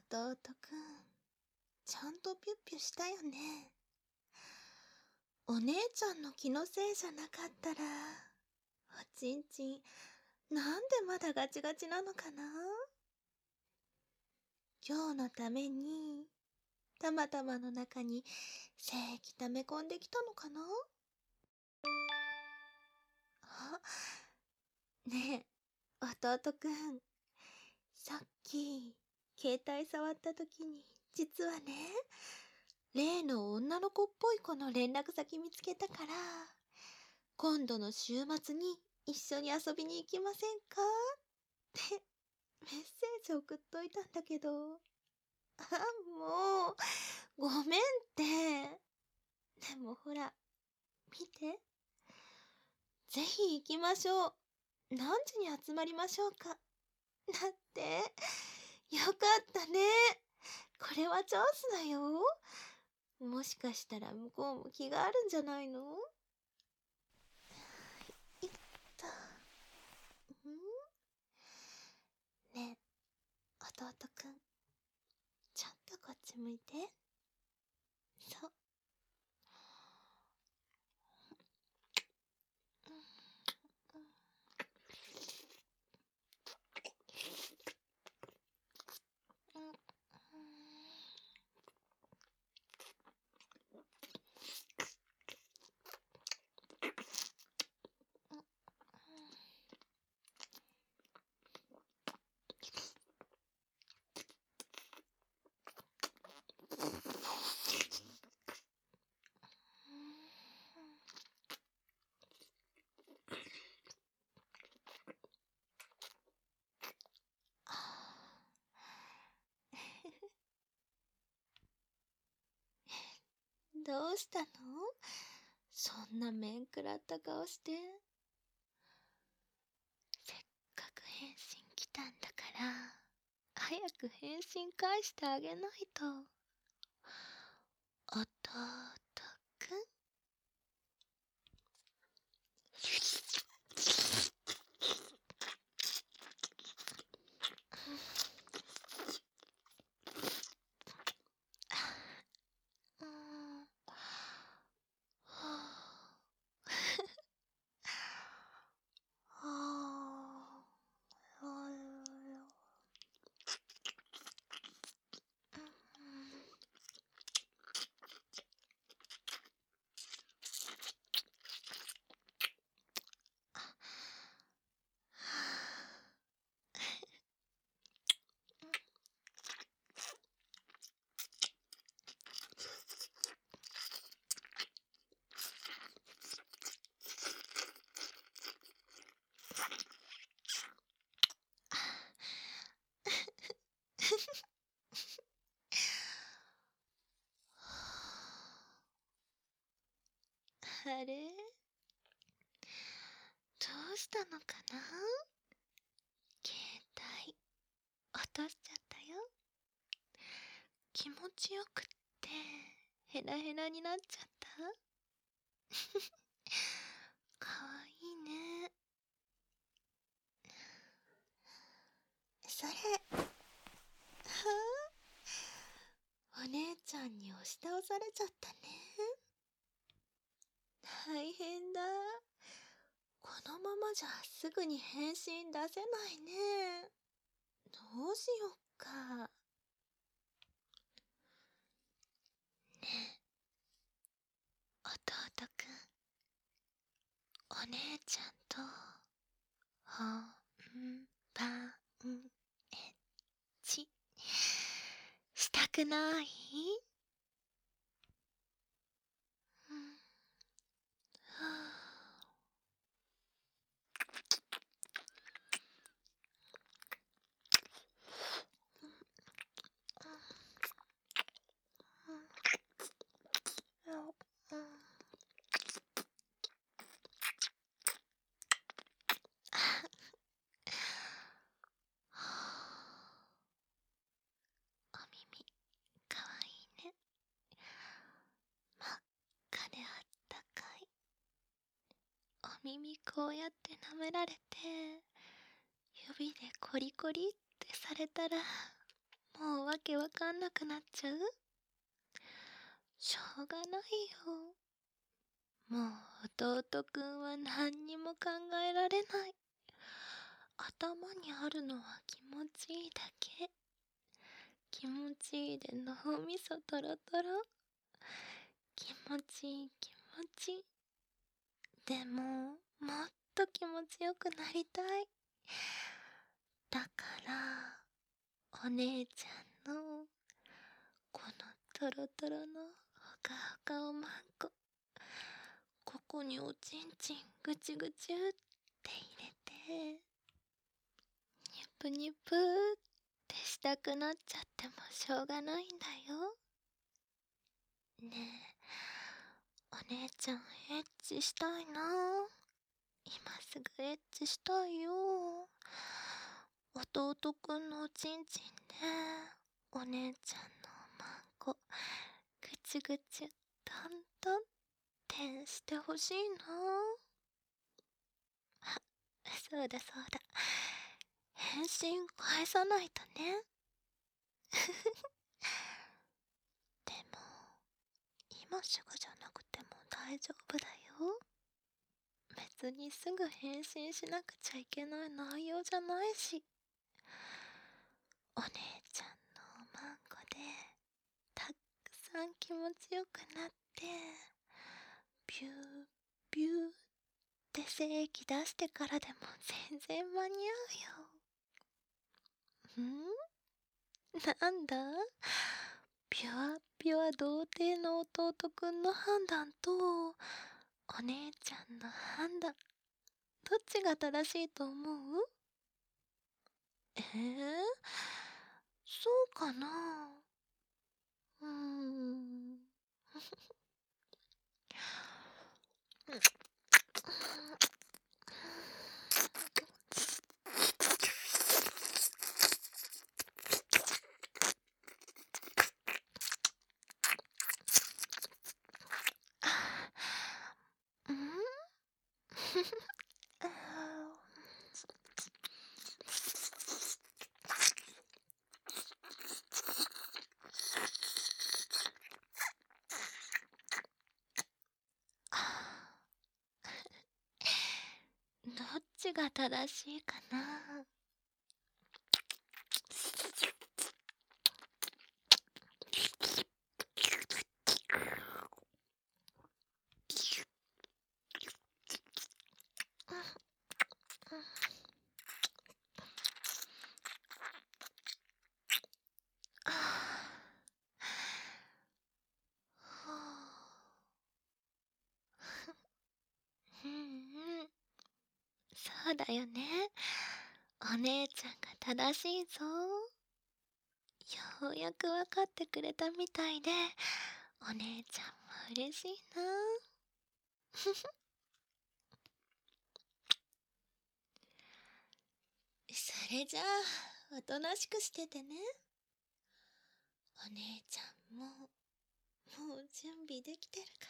弟くん、ちゃんとピュッピュしたよね。お姉ちゃんの気のせいじゃなかったら、おちんちん、なんでまだガチガチなのかな。今日のために、たまたまの中に正規溜め込んできたのかな。あ、ねえ、弟くん、さっき、携帯触った時に、実はね、例の女の子っぽい子の連絡先見つけたから、今度の週末に一緒に遊びに行きませんかってメッセージ送っといたんだけど。あ、もう、ごめんって。でもほら、見て。ぜひ行きましょう。何時に集まりましょうか。だって、よかったね。これはチャンスだよ。もしかしたら向こうも気があるんじゃないの？いった。ねえ、弟くん。ちゃんとこっち向いて。そう。どうしたの？そんな面食らった顔して。せっかく返信来たんだから、早く返信返してあげないと。弟くん？あれ？どうしたのかな？携帯落としちゃったよ。気持ちよくってヘラヘラになっちゃった。かわいいね。それ、お姉ちゃんに押し倒されちゃったね。大変だ。このままじゃすぐに返信出せないね。どうしよっか。ねえ、弟くん、お姉ちゃんと本番エッチしたくない？はお耳かわいいね。真っ赤であったかい。お耳こうやって舐められて指でコリコリってされたらももうわけわかんなくなっちゃう？しょうがないよ。もう弟くんは何にも考えられない。頭にあるのは気持ちいいだけ。気持ちいいで脳みそトロトロ。気持ちいい気持ちいい。でも、もっと気持ちよくなりたい。だから、お姉ちゃんの、このトロトロのほかほかおまんこ、ここにおちんちんぐちぐちゅって入れて、ニプニプってしたくなっちゃってもしょうがないんだよ。ねえ、お姉ちゃんエッチしたいな。今すぐエッチしたいよ。弟くんのおちんちんで、お姉ちゃんのおまんこ、ぐちぐちトントンってしてほしいな。あ、そうだそうだ。返信返さないとね。でも、今すぐじゃなくても大丈夫だよ。別にすぐ返信しなくちゃいけない内容じゃないし。お姉ちゃんのおまんこでたくさん気持ちよくなって、ビュービューって精液出してからでも全然間に合うよ。なんだ？ピュアピュア童貞の弟くんの判断とお姉ちゃんの判断、どっちが正しいと思う？そうかな。うーん。うんどっちが正しいかな。うんうん。そうだよね。お姉ちゃんが正しいぞ。ようやくわかってくれたみたいで、お姉ちゃんも嬉しいな。それじゃあ、おとなしくしててね。お姉ちゃんもう準備できてるから。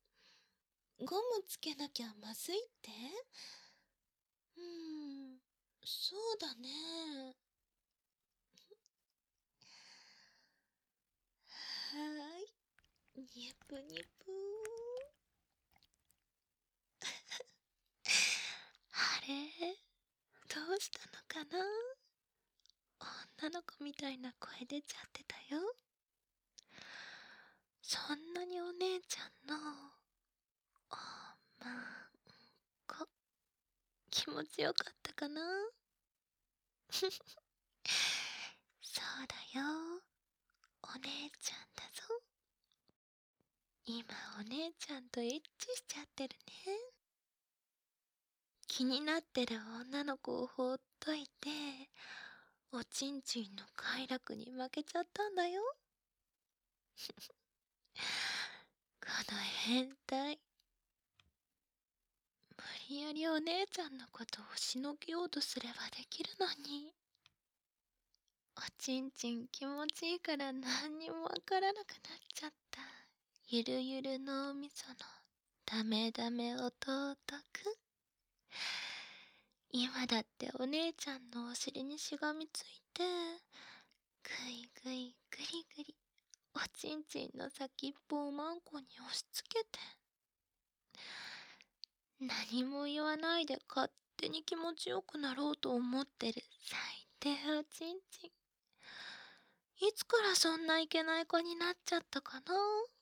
ゴムつけなきゃまずいって？そうだね。はーい。にゅぷにゅぷあれどうしたのかな。女の子みたいな声出ちゃってたよ。そんなにお姉ちゃんのおまんこ気持ちよかったかな。そうだよ、お姉ちゃんだぞ。今お姉ちゃんとエッチしちゃってるね。気になってる女の子を放っといて、おちんちんの快楽に負けちゃったんだよ。この変態。無理やりお姉ちゃんのことをしのぎようとすればできるのに。おちんちん気持ちいいから何にもわからなくなっちゃった。ゆるゆる脳みそのダメダメ弟くん。 今だってお姉ちゃんのお尻にしがみついて、ぐいぐいぐりぐり、おちんちんの先っぽをマンコに押し付けて、何も言わないで勝手に気持ちよくなろうと思ってる最低おちんちん。いつからそんないけない子になっちゃったかな。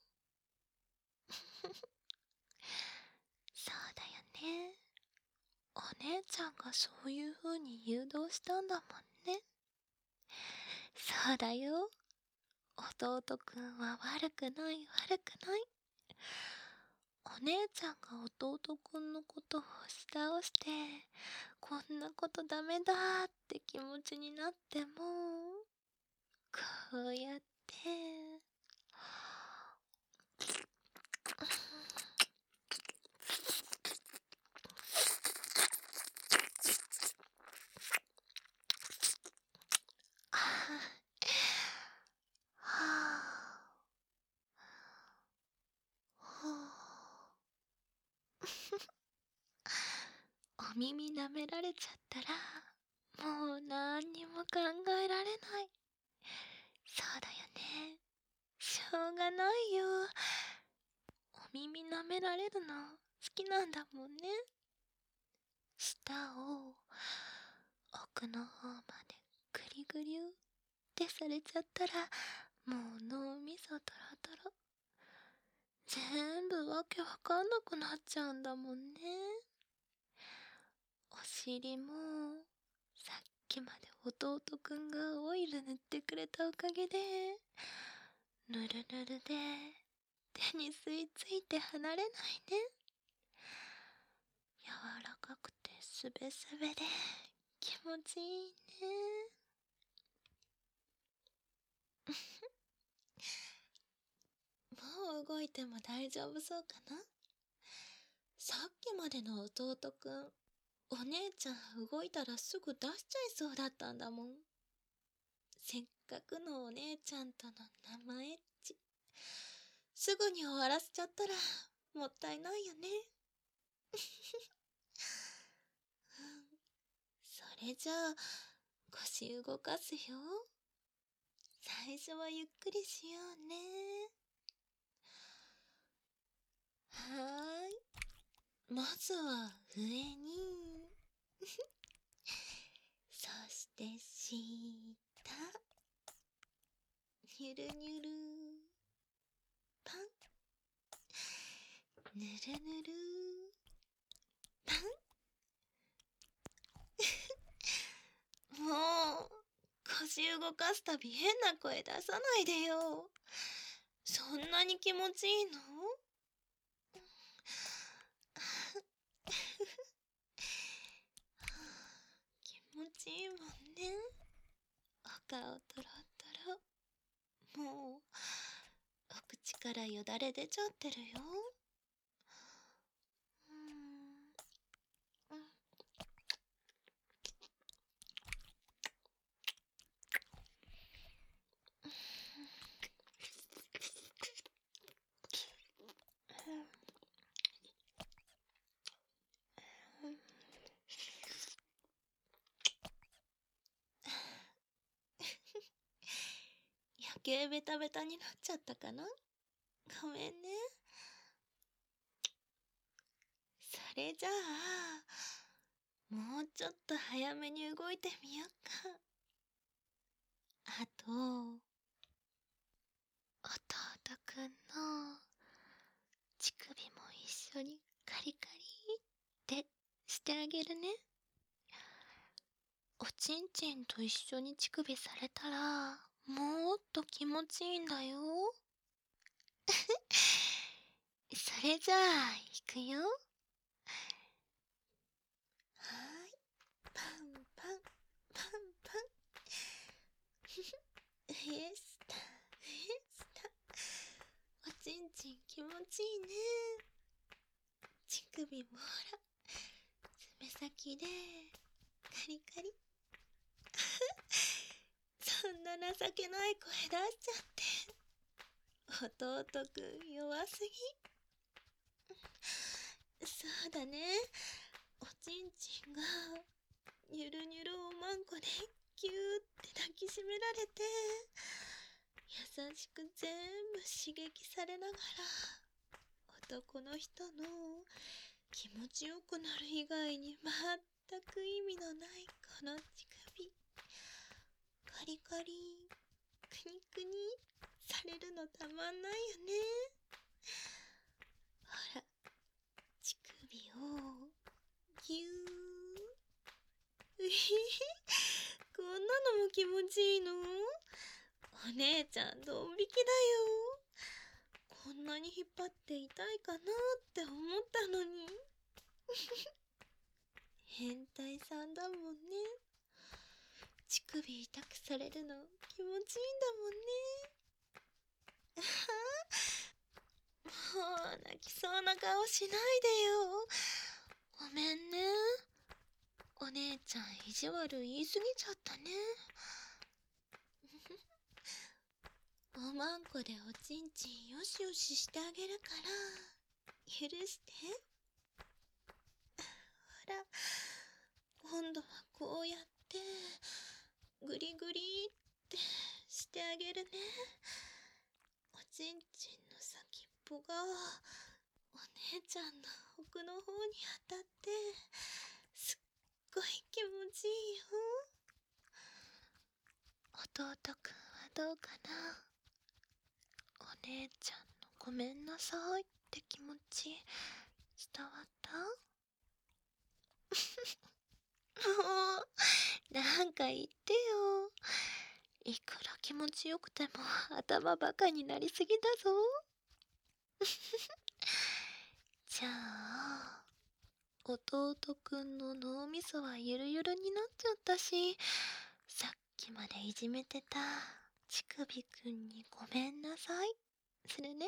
そうだよね。お姉ちゃんがそういう風に誘導したんだもんね。そうだよ。弟くんは悪くない悪くない。お姉ちゃんが弟くんのことを押し倒して、こんなことダメだって気持ちになっても、こうやって、お耳舐められちゃったら、もうなんにも考えられない。そうだよね。しょうがないよ。お耳舐められるの好きなんだもんね。舌を奥の方までグリグリってされちゃったら、もう脳みそトロトロ。全部わけわかんなくなっちゃうんだもんね。お尻もさっきまで弟くんがオイル塗ってくれたおかげでぬるぬるで手に吸い付いて離れないね。柔らかくてすべすべで気持ちいいね。もう動いても大丈夫そうかな。さっきまでの弟くん、お姉ちゃん動いたらすぐ出しちゃいそうだったんだもん。せっかくのお姉ちゃんとの生エッチ、すぐに終わらせちゃったらもったいないよね。それじゃあ腰動かすよ。最初はゆっくりしようね。はーい。まずは上に。そして下。にゅるにゅる。パン。ぬるぬる。パン。もう、腰動かすたび変な声出さないでよ。そんなに気持ちいいの？気持ちいいもんね。お顔トロトロ。もう、お口からよだれ出ちゃってるよ。余計ベタベタになっちゃったかな。ごめんね。それじゃあ、もうちょっと早めに動いてみようか。あと、弟くんの乳首も一緒にカリカリってしてあげるね。おちんちんと一緒に乳首されたらもっと気持ちいいんだよ。それじゃあいくよ。はーい。パンパンパンパン。ウエスタウエスタ。おちんちん気持ちいいね。乳首もほら爪先でカリカリ。そんな情けない声出しちゃって。弟くん弱すぎ。そうだね。おちんちんがゆるゆるおまんこでぎゅーって抱きしめられて、優しく全部刺激されながら、男の人の気持ちよくなる以外に全く意味のないこの乳首、カリカリクニクニされるのたまんないよね。ほら、乳首をぎゅー。こんなのも気持ちいいの？お姉ちゃんドン引きだよ。こんなに引っ張って痛いかなって思ったのに。変態さんだもんね。乳首痛くされるの気持ちいいんだもんね。もう泣きそうな顔しないでよ。ごめんね。お姉ちゃん意地悪言いすぎちゃったね。おまんこでおちんちんよしよししてあげるから許して。ほら、今度はこうやってグリグリってしてあげるね。おちんちんの先っぽがお姉ちゃんの奥の方に当たってすっごい気持ちいいよ。弟くんはどうかな。お姉ちゃんのごめんなさいって気持ち伝わった？もうなんか言ってよ。いくら気持ちよくても頭バカになりすぎだぞ。じゃあ弟くんの脳みそはゆるゆるになっちゃったし、さっきまでいじめてた乳首くんにごめんなさいするね。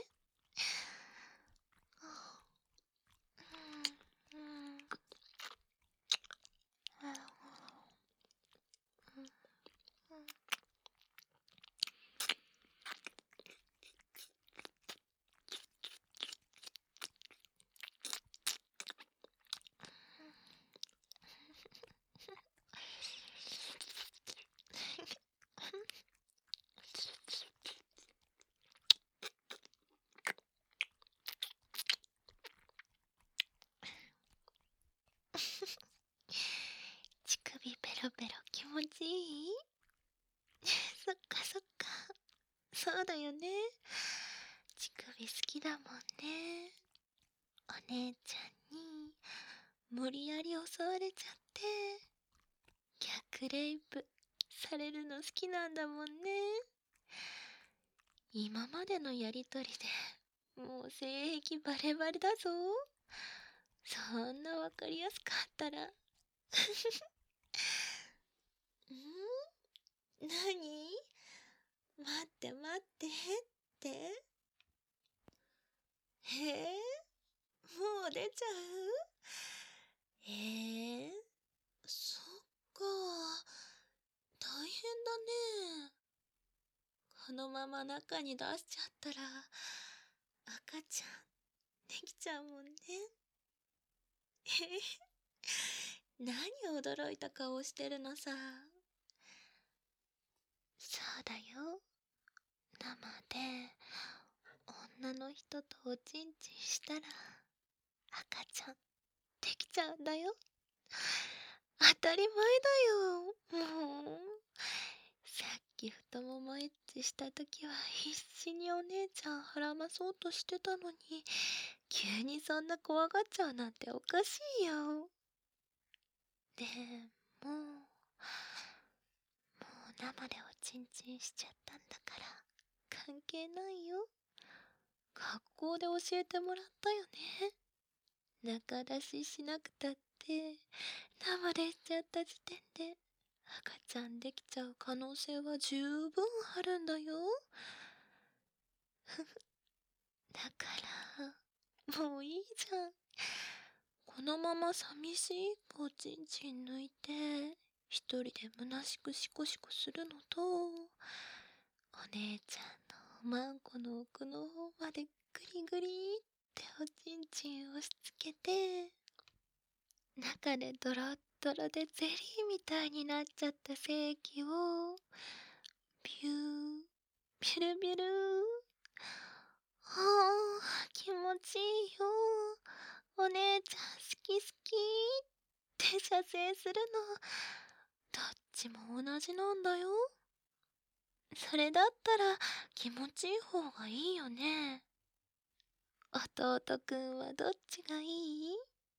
乳首ペロペロ気持ちいい？そっかそっか、そうだよね。乳首好きだもんね。お姉ちゃんに無理やり襲われちゃって逆レイプされるの好きなんだもんね。今までのやりとりでもう性癖バレバレだぞ。そんなわかりやすかったら。なに？待って待ってってもう出ちゃう？そっか、大変だね。このまま中に出しちゃったら赤ちゃんできちゃうもんね。何驚いた顔してるのさ。そうだよ、生で女の人とおちんちんしたら赤ちゃんできちゃうんだよ。当たり前だよ。もうさっき太ももエッチした時は必死にお姉ちゃんはらまそうとしてたのに、急にそんな怖がっちゃうなんておかしいよ。でも生でおちんちんしちゃったんだから関係ないよ。学校で教えてもらったよね。中出ししなくたって生でしちゃった時点で赤ちゃんできちゃう可能性は十分あるんだよ。だからもういいじゃん。このまま寂しいおちんちん抜いて一人で虚しくシコシコするのと、お姉ちゃんのおまんこの奥の方までグリグリっておちんちん押し付けて中でドロットロでゼリーみたいになっちゃった精液を、ビュー、ビュルビュル。はあ、気持ちいいよ。お姉ちゃん好き好きって射精するの。どっちも同じなんだよ。それだったら気持ちいい方がいいよね。弟くんはどっちがいい？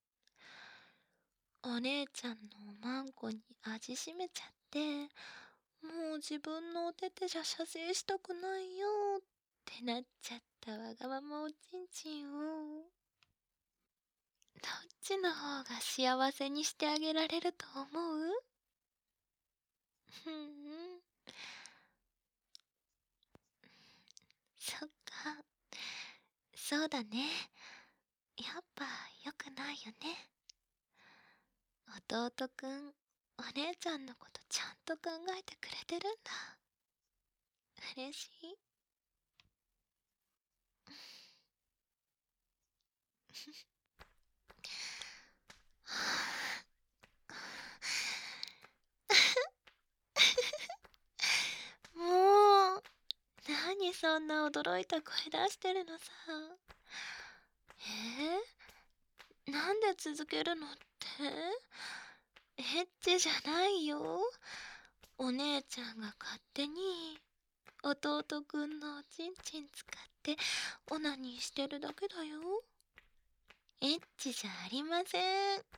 お姉ちゃんのおまんこに味しめちゃって、もう自分のお手手じゃ射精したくないよってなっちゃったわがままおちんちんを、どっちの方が幸せにしてあげられると思う？ふん、そっか。そうだね。やっぱ良くないよね。弟くん、お姉ちゃんのことちゃんと考えてくれてるんだ。嬉しい？もう、何そんな驚いた声出してるのさ。なんで続けるのって？エッチじゃないよ。お姉ちゃんが勝手に弟くんのおちんちん使ってオナニーしてるだけだよ。エッチじゃありません。だ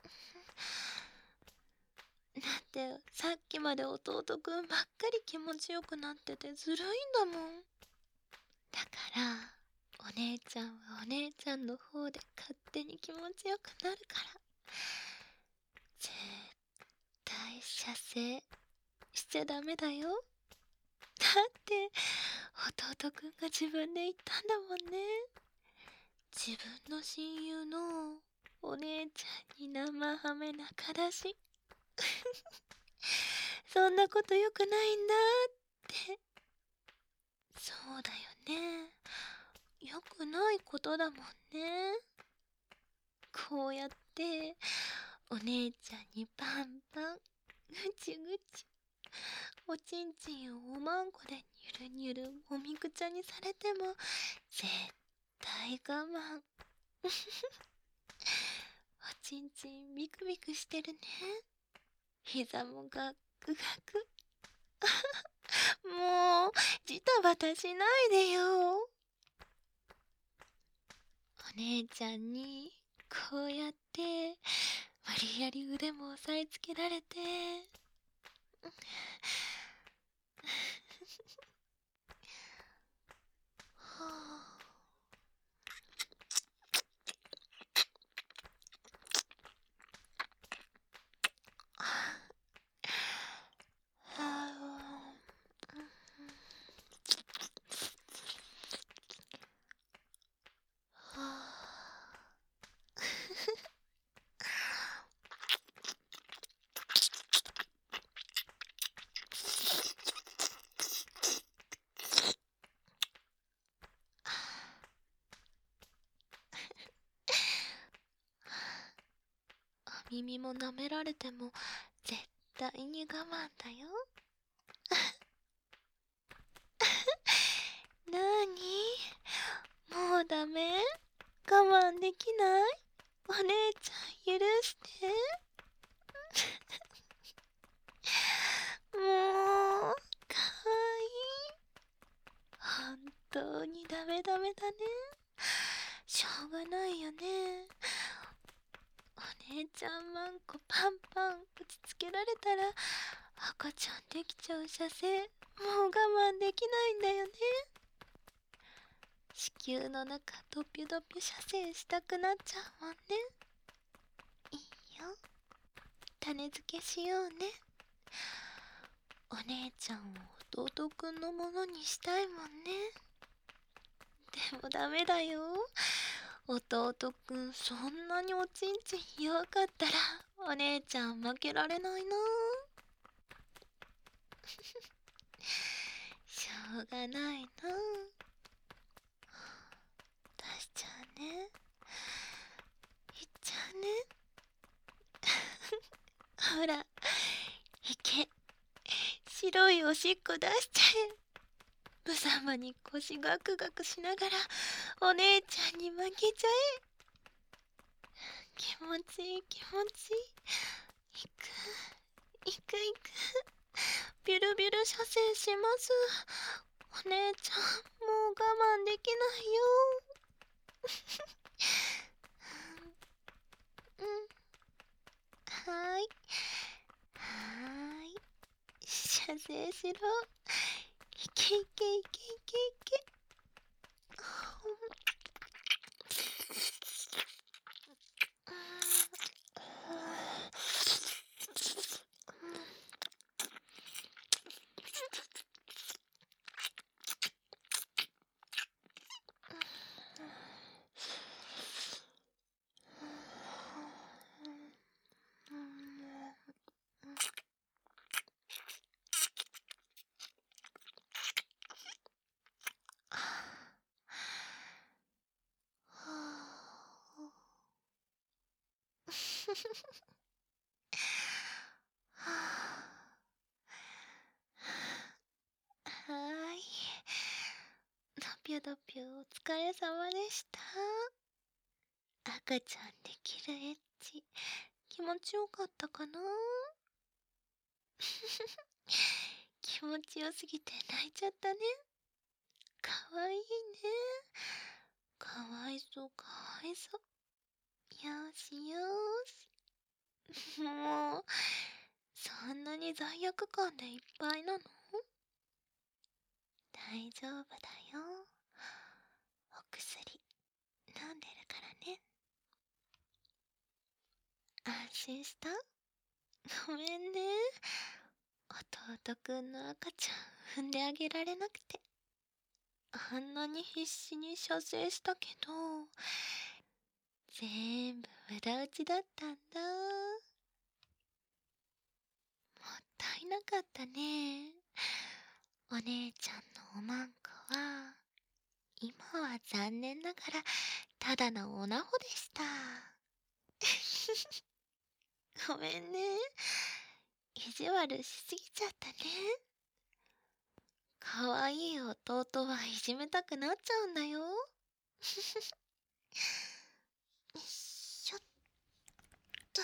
ってさっきまで弟くんばっかり気持ちよくなっててずるいんだもん。だからお姉ちゃんはお姉ちゃんの方で勝手に気持ちよくなるから、絶対射精しちゃダメだよ。だって弟くんが自分で言ったんだもんね。自分の親友のお姉ちゃんに生ハメ仲出しそんなことよくないんだって。そうだよね。よくないことだもんね。こうやってお姉ちゃんにパンパンぐちぐちおちんちんをおまんこでニュルニュルもみくちゃにされても絶対我慢おちんちんビクビクしてるね。膝もガックガクもうジタバタしないでよ。お姉ちゃんにこうやって無理やり腕も押さえつけられてはあ、はあ、はあお耳も舐められても絶対に我慢だよ。なーに？もうダメ？我慢できない？お姉ちゃん許して。もうかわいい。本当にダメダメだね。しょうがないよね。お姉ちゃんマンコパンパン打ちつけられたら赤ちゃんできちゃう射精もう我慢できないんだよね。子宮の中ドピュドピュ射精したくなっちゃうもんね。いいよ、種付けしようね。お姉ちゃんを弟くんのものにしたいもんね。でもダメだよ。弟くんそんなにおちんちん弱かったらお姉ちゃん負けられないな。しょうがないな。出しちゃうね。いっちゃうね。 ほら、いけ。白いおしっこ出しちゃえ。無様に腰ガクガクしながらお姉ちゃんに負けちゃえ。気持ちいい気持ちいい。行く行く行く。ビュルビュル射精します。お姉ちゃん、もう我慢できないよ。うん、はーいはーい、射精しろ。いけいけいけいけいけ。はーい。ドピョドピョお疲れ様でした。赤ちゃんできるエッチ、気持ちよかったかな。気持ちよすぎて泣いちゃったね。かわいいね。かわいそうかわいそう。よしよーし。もう、そんなに罪悪感でいっぱいなの？大丈夫だよ。お薬飲んでるからね。安心した？ごめんね。弟くんの赤ちゃん産んであげられなくて。あんなに必死に射精したけど、全部無駄打ちだったんだ。もったいなかったね。お姉ちゃんのおまんこは、今は残念ながらただのおなほでした。ごめんね。意地悪しすぎちゃったね。かわいい弟はいじめたくなっちゃうんだよ。よいしょっと。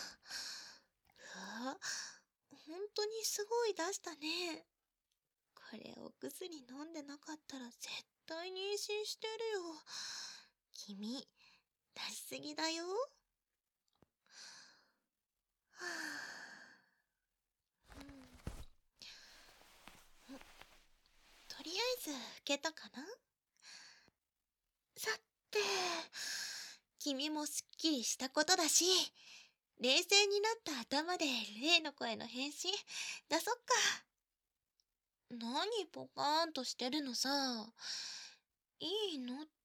うわ、ほんとにすごい出したね。これお薬飲んでなかったら絶対妊娠してるよ。君、出しすぎだよ。はあ、とりあえず拭けたかな。さて、君もすっきりしたことだし、冷静になった頭で例の声の返信出そっか。何ポカーンとしてるのさ。いいのって、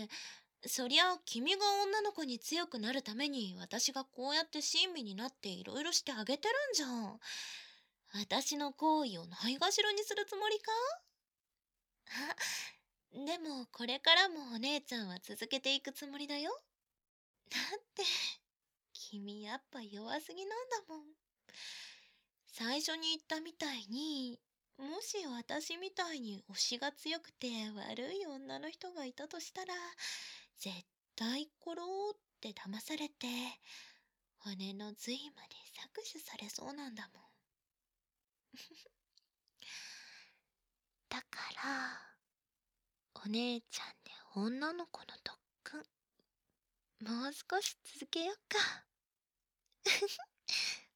そりゃ君が女の子に強くなるために私がこうやって親身になっていろいろしてあげてるんじゃん。私の行為をないがしろにするつもりか？あ、でもこれからもお姉ちゃんは続けていくつもりだよ。だって君やっぱ弱すぎなんだもん。最初に言ったみたいに、もし私みたいに推しが強くて悪い女の人がいたとしたら、絶対コローって騙されて、骨の髄まで搾取されそうなんだもん。だから、お姉ちゃんで女の子の特訓、もう少し続けよっか。